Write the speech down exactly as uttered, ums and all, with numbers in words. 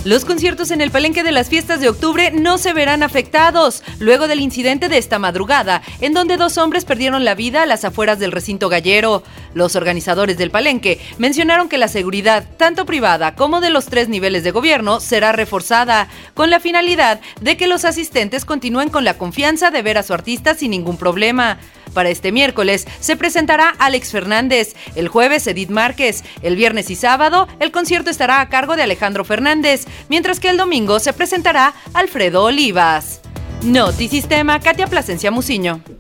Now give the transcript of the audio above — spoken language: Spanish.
Los conciertos en el Palenque de las fiestas de octubre no se verán afectados, luego del incidente de esta madrugada, en donde dos hombres perdieron la vida a las afueras del recinto gallero. Los organizadores del Palenque mencionaron que la seguridad, tanto privada como de los tres niveles de gobierno, será reforzada, con la finalidad de que los asistentes continúen con la confianza de ver a su artista sin ningún problema. Para este miércoles se presentará Alex Fernández, el jueves Edith Márquez, el viernes y sábado el concierto estará a cargo de Alejandro Fernández, mientras que el domingo se presentará Alfredo Olivas. Notisistema, Katia Plasencia Muciño.